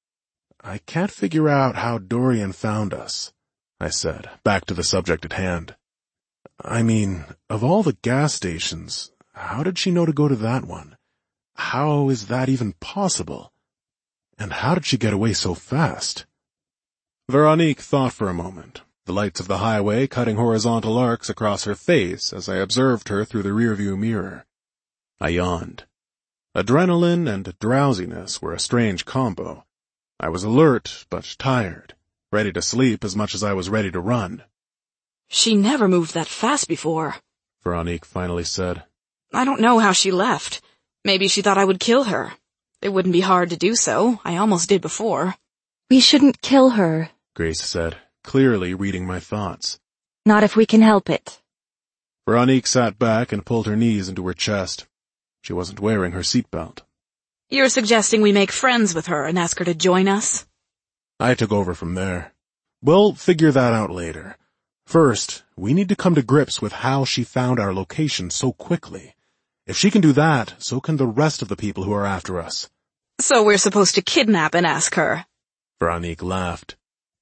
"I can't figure out how Dorian found us," I said, back to the subject at hand. "I mean, of all the gas stations, how did she know to go to that one? How is that even possible? And how did she get away so fast?" Veronique thought for a moment, the lights of the highway cutting horizontal arcs across her face as I observed her through the rearview mirror. I yawned. Adrenaline and drowsiness were a strange combo. I was alert, but tired, ready to sleep as much as I was ready to run. She never moved that fast before, Veronique finally said. I don't know how she left. Maybe she thought I would kill her. It wouldn't be hard to do so. I almost did before. We shouldn't kill her. Grace said, clearly reading my thoughts. Not if we can help it. Veronique sat back and pulled her knees into her chest. She wasn't wearing her seatbelt. You're suggesting we make friends with her and ask her to join us? I took over from there. We'll figure that out later. First, we need to come to grips with how she found our location so quickly. If she can do that, so can the rest of the people who are after us. So we're supposed to kidnap and ask her? Veronique laughed.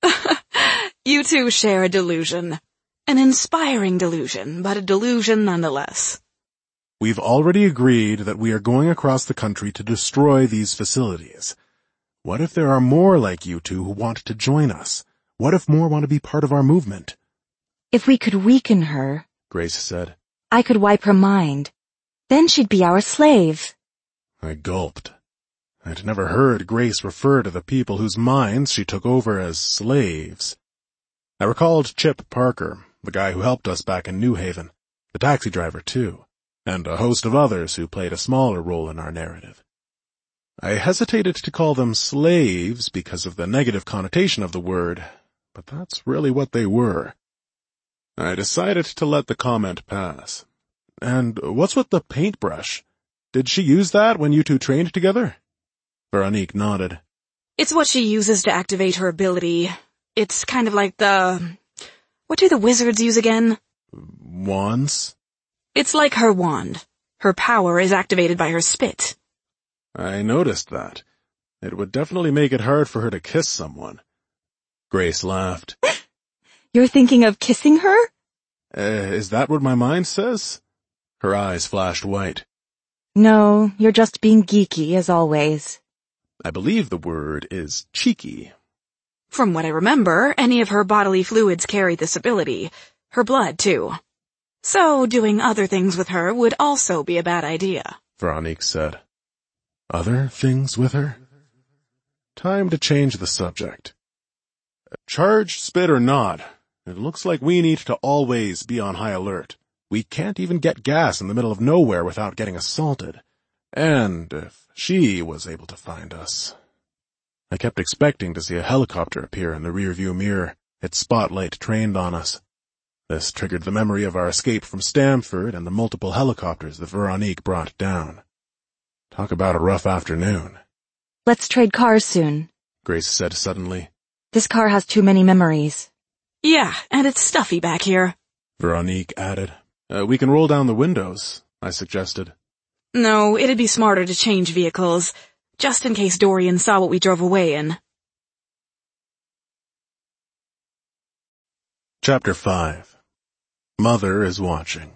You two share a delusion. An inspiring delusion, but a delusion nonetheless. We've already agreed that we are going across the country to destroy these facilities. What if there are more like you two who want to join us? What if more want to be part of our movement? If we could weaken her, Grace said. I could wipe her mind. Then she'd be our slave. I gulped. I'd never heard Grace refer to the people whose minds she took over as slaves. I recalled Chip Parker, the guy who helped us back in New Haven, the taxi driver too, and a host of others who played a smaller role in our narrative. I hesitated to call them slaves because of the negative connotation of the word, but that's really what they were. I decided to let the comment pass. And what's with the paintbrush? Did she use that when you two trained together? Veronique nodded. It's what she uses to activate her ability. It's kind of like what do the wizards use again? Wands? It's like her wand. Her power is activated by her spit. I noticed that. It would definitely make it hard for her to kiss someone. Grace laughed. You're thinking of kissing her? Is that what my mind says? Her eyes flashed white. No, you're just being geeky as always. I believe the word is cheeky. From what I remember, any of her bodily fluids carry this ability. Her blood, too. So doing other things with her would also be a bad idea, Veronique said. Other things with her? Time to change the subject. Charged spit or not, it looks like we need to always be on high alert. We can't even get gas in the middle of nowhere without getting assaulted. And if she was able to find us. I kept expecting to see a helicopter appear in the rearview mirror, its spotlight trained on us. This triggered the memory of our escape from Stamford and the multiple helicopters that Veronique brought down. Talk about a rough afternoon. Let's trade cars soon, Grace said suddenly. This car has too many memories. Yeah, and it's stuffy back here, Veronique added. We can roll down the windows, I suggested. No, it'd be smarter to change vehicles, just in case Dorian saw what we drove away in. Chapter 5. Mother is watching.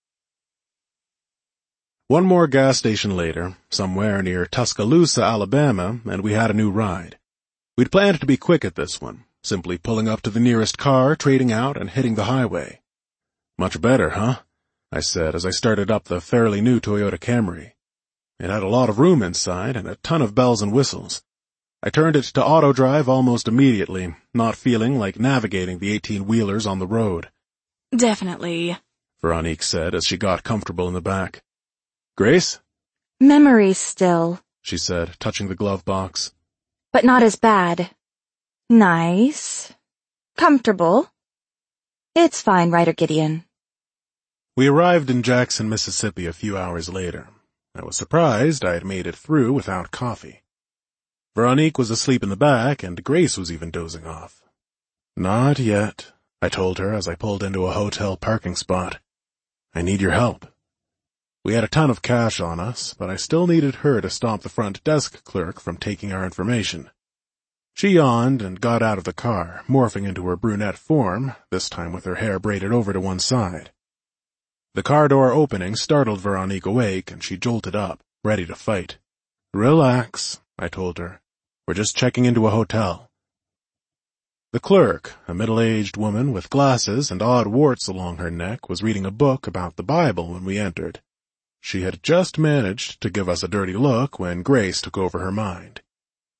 One more gas station later, somewhere near Tuscaloosa, Alabama, and we had a new ride. We'd planned to be quick at this one, simply pulling up to the nearest car, trading out, and hitting the highway. Much better, huh? I said as I started up the fairly new Toyota Camry. It had a lot of room inside and a ton of bells and whistles. I turned it to auto drive almost immediately, not feeling like navigating the 18-wheelers on the road. Definitely, Veronique said as she got comfortable in the back. Grace? Memories still, She said, touching the glove box. but not as bad. Nice. Comfortable. It's fine, Ryder Gideon. We arrived in Jackson, Mississippi a few hours later. I was surprised I had made it through without coffee. Veronique was asleep in the back, and Grace was even dozing off. Not yet, I told her as I pulled into a hotel parking spot. I need your help. We had a ton of cash on us, but I still needed her to stop the front desk clerk from taking our information. She yawned and got out of the car, morphing into her brunette form, this time with her hair braided over to one side. The car door opening startled Veronique awake, and she jolted up, ready to fight. Relax, I told her. We're just checking into a hotel. The clerk, a middle-aged woman with glasses and odd warts along her neck, was reading a book about the Bible when we entered. She had just managed to give us a dirty look when Grace took over her mind.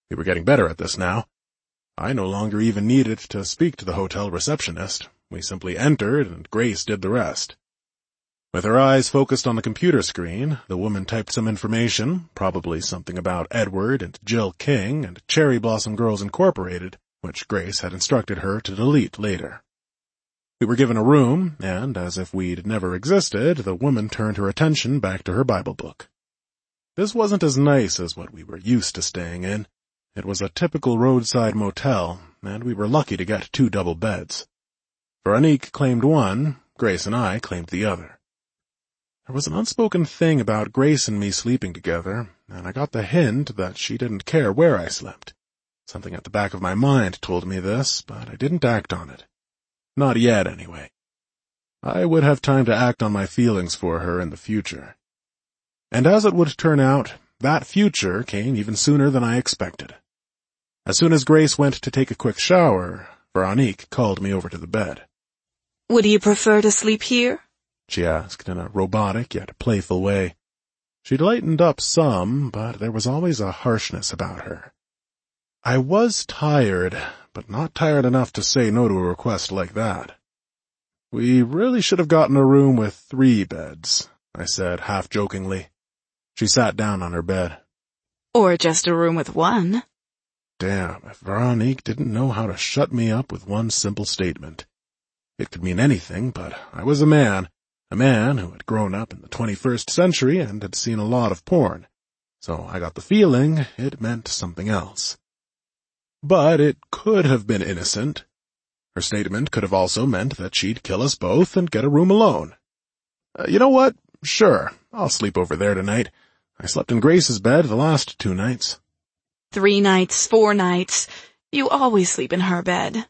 We were getting better at this now. I no longer even needed to speak to the hotel receptionist. We simply entered, and Grace did the rest. With her eyes focused on the computer screen, the woman typed some information, probably something about Edward and Jill King and Cherry Blossom Girls Incorporated, which Grace had instructed her to delete later. We were given a room, and, as if we'd never existed, the woman turned her attention back to her Bible book. This wasn't as nice as what we were used to staying in. It was a typical roadside motel, and we were lucky to get 2 double beds. Veronique claimed one, Grace and I claimed the other. There was an unspoken thing about Grace and me sleeping together, and I got the hint that she didn't care where I slept. Something at the back of my mind told me this, but I didn't act on it. Not yet, anyway. I would have time to act on my feelings for her in the future. And as it would turn out, that future came even sooner than I expected. As soon as Grace went to take a quick shower, Veronique called me over to the bed. Would you prefer to sleep here? She asked in a robotic yet playful way. She'd lightened up some, but there was always a harshness about her. I was tired, but not tired enough to say no to a request like that. We really should have gotten a room with 3 beds, I said half-jokingly. She sat down on her bed. Or just a room with 1. Damn, if Veronique didn't know how to shut me up with one simple statement. It could mean anything, but I was a man who had grown up in the 21st century and had seen a lot of porn, so I got the feeling it meant something else. But it could have been innocent. Her statement could have also meant that she'd kill us both and get a room alone. You know what? Sure, I'll sleep over there tonight. I slept in Grace's bed the last 2 nights. 3 nights, 4 nights. You always sleep in her bed.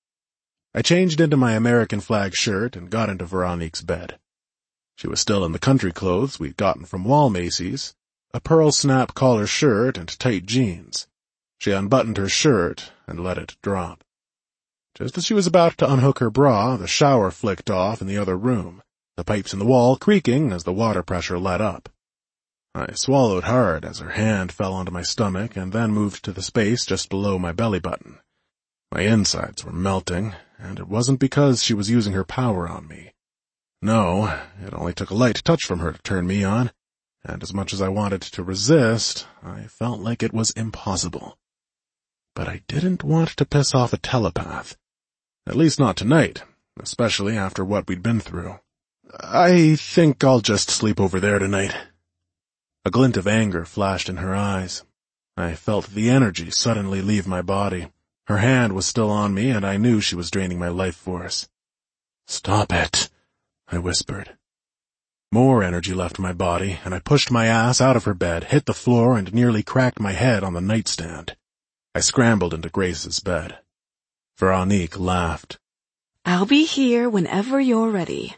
I changed into my American flag shirt and got into Veronique's bed. She was still in the country clothes we'd gotten from Wall Macy's, a pearl snap collar shirt and tight jeans. She unbuttoned her shirt and let it drop. Just as she was about to unhook her bra, the shower flicked off in the other room, the pipes in the wall creaking as the water pressure let up. I swallowed hard as her hand fell onto my stomach and then moved to the space just below my belly button. My insides were melting, and it wasn't because she was using her power on me. No, it only took a light touch from her to turn me on, and as much as I wanted to resist, I felt like it was impossible. But I didn't want to piss off a telepath. At least not tonight, especially after what we'd been through. I think I'll just sleep over there tonight. A glint of anger flashed in her eyes. I felt the energy suddenly leave my body. Her hand was still on me, and I knew she was draining my life force. "Stop it," I whispered. More energy left my body, and I pushed my ass out of her bed, hit the floor, and nearly cracked my head on the nightstand. I scrambled into Grace's bed. Veronique laughed. I'll be here whenever you're ready.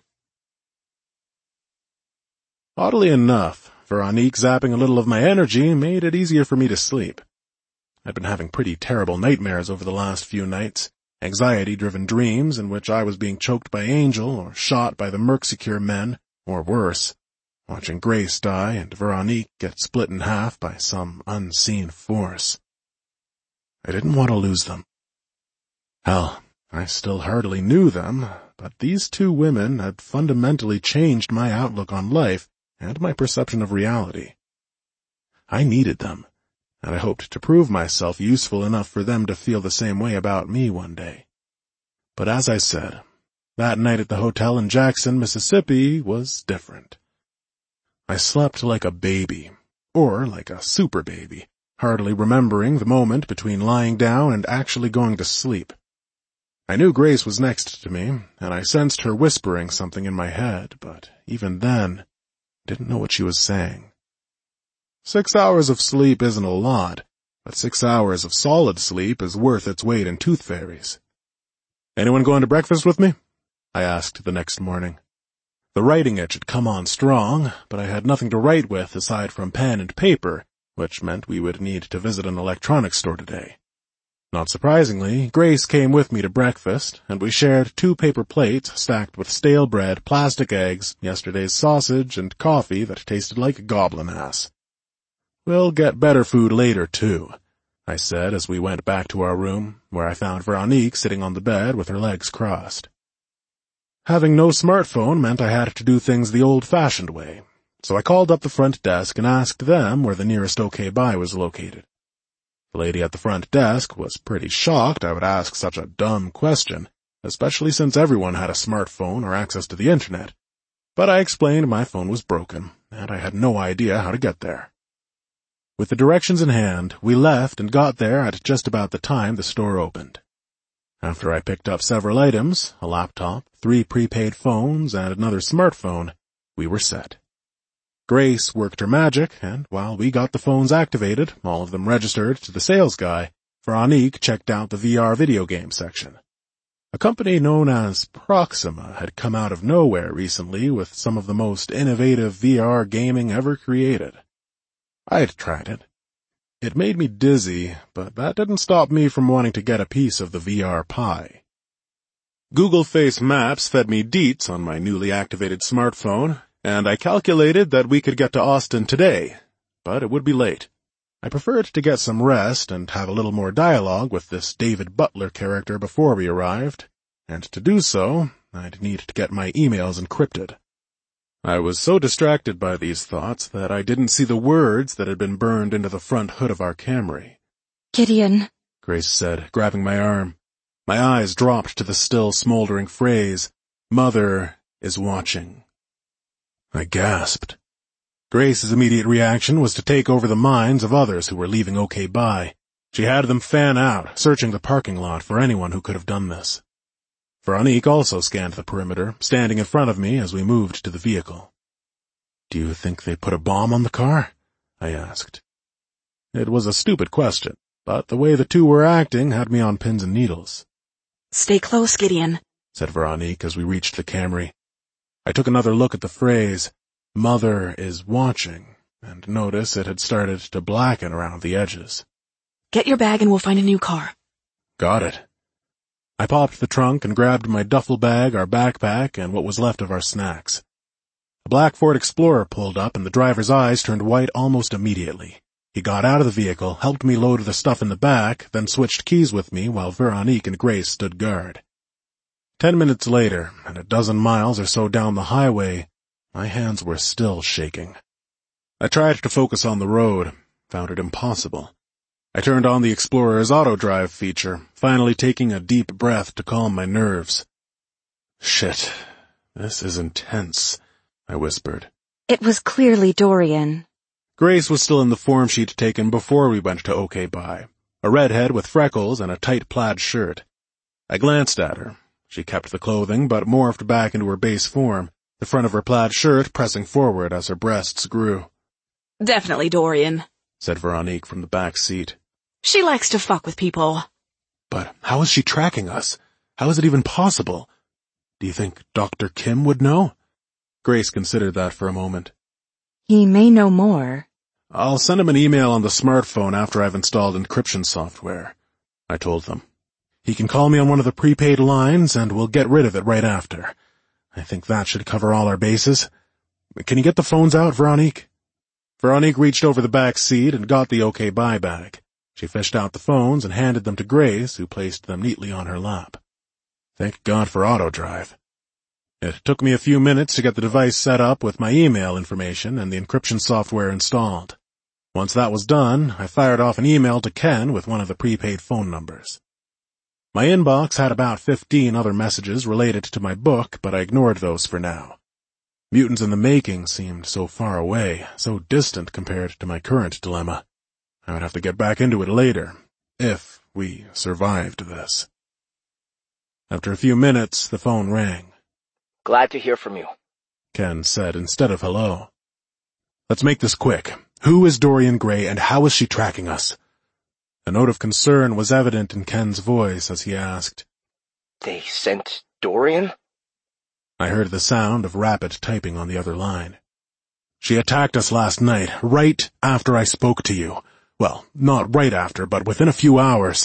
Oddly enough, Veronique zapping a little of my energy made it easier for me to sleep. I'd been having pretty terrible nightmares over the last few nights, anxiety-driven dreams in which I was being choked by Angel or shot by the Mercsecure men, or worse, watching Grace die and Veronique get split in half by some unseen force. I didn't want to lose them. Hell, I still hardly knew them, but these 2 women had fundamentally changed my outlook on life and my perception of reality. I needed them, and I hoped to prove myself useful enough for them to feel the same way about me one day. But as I said, that night at the hotel in Jackson, Mississippi was different. I slept like a baby, or like a super baby, hardly remembering the moment between lying down and actually going to sleep. I knew Grace was next to me, and I sensed her whispering something in my head, but even then, didn't know what she was saying. 6 hours of sleep isn't a lot, but 6 hours of solid sleep is worth its weight in tooth fairies. "Anyone going to breakfast with me?" I asked the next morning. The writing itch had come on strong, but I had nothing to write with aside from pen and paper, which meant we would need to visit an electronics store today. Not surprisingly, Grace came with me to breakfast, and we shared 2 paper plates stacked with stale bread, plastic eggs, yesterday's sausage, and coffee that tasted like goblin ass. We'll get better food later, too. I said as we went back to our room, where I found Veronique sitting on the bed with her legs crossed. Having no smartphone meant I had to do things the old-fashioned way, so I called up the front desk and asked them where the nearest OK Buy was located. The lady at the front desk was pretty shocked I would ask such a dumb question, especially since everyone had a smartphone or access to the internet. But I explained my phone was broken, and I had no idea how to get there. With the directions in hand, we left and got there at just about the time the store opened. After I picked up several items, a laptop, 3 prepaid phones, and another smartphone, we were set. Grace worked her magic, and while we got the phones activated, all of them registered to the sales guy, Veronique checked out the VR video game section. A company known as Proxima had come out of nowhere recently with some of the most innovative VR gaming ever created. I had tried it. It made me dizzy, but that didn't stop me from wanting to get a piece of the VR pie. Google Face Maps fed me deets on my newly activated smartphone, and I calculated that we could get to Austin today, but it would be late. I preferred to get some rest and have a little more dialogue with this David Butler character before we arrived, and to do so, I'd need to get my emails encrypted. I was so distracted by these thoughts that I didn't see the words that had been burned into the front hood of our Camry. Gideon, Grace said, grabbing my arm. My eyes dropped to the still smoldering phrase, "Mother is watching." I gasped. Grace's immediate reaction was to take over the minds of others who were leaving OK Buy. She had them fan out, searching the parking lot for anyone who could have done this. Veronique also scanned the perimeter, standing in front of me as we moved to the vehicle. "Do you think they put a bomb on the car?" I asked. It was a stupid question, but the way the two were acting had me on pins and needles. Stay close, Gideon, said Veronique as we reached the Camry. I took another look at the phrase, "Mother is watching," and noticed it had started to blacken around the edges. Get your bag and we'll find a new car. Got it. I popped the trunk and grabbed my duffel bag, our backpack, and what was left of our snacks. A black Ford Explorer pulled up and the driver's eyes turned white almost immediately. He got out of the vehicle, helped me load the stuff in the back, then switched keys with me while Veronique and Grace stood guard. 10 minutes later, and a dozen miles or so down the highway, my hands were still shaking. I tried to focus on the road, found it impossible. I turned on the Explorer's auto-drive feature, finally taking a deep breath to calm my nerves. "Shit, this is intense," I whispered. It was clearly Dorian. Grace was still in the form she'd taken before we went to OK Buy, a redhead with freckles and a tight plaid shirt. I glanced at her. She kept the clothing, but morphed back into her base form, the front of her plaid shirt pressing forward as her breasts grew. Definitely Dorian, said Veronique from the back seat. She likes to fuck with people. But how is she tracking us? How is it even possible? Do you think Dr. Kim would know? Grace considered that for a moment. He may know more. I'll send him an email on the smartphone after I've installed encryption software, I told them. He can call me on one of the prepaid lines and we'll get rid of it right after. I think that should cover all our bases. Can you get the phones out, Veronique? Veronique reached over the back seat and got the OK Buy bag. She fished out the phones and handed them to Grace, who placed them neatly on her lap. Thank God for auto-drive. It took me a few minutes to get the device set up with my email information and the encryption software installed. Once that was done, I fired off an email to Ken with one of the prepaid phone numbers. My inbox had about 15 other messages related to my book, but I ignored those for now. Mutants in the Making seemed so far away, so distant compared to my current dilemma. I would have to get back into it later, if we survived this. After a few minutes, the phone rang. Glad to hear from you, Ken said instead of hello. Let's make this quick. Who is Dorian Gray and how is she tracking us? A note of concern was evident in Ken's voice as he asked, They sent Dorian? I heard the sound of rapid typing on the other line. She attacked us last night, right after I spoke to you. Well, not right after, but within a few hours.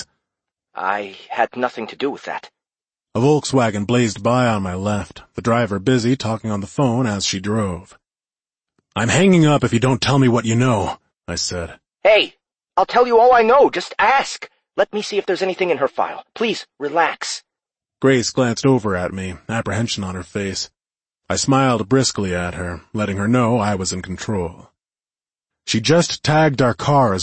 I had nothing to do with that. A Volkswagen blazed by on my left, the driver busy talking on the phone as she drove. I'm hanging up if you don't tell me what you know, I said. Hey, I'll tell you all I know. Just ask. Let me see if there's anything in her file. Please, relax. Grace glanced over at me, apprehension on her face. I smiled briskly at her, letting her know I was in control. She just tagged our car as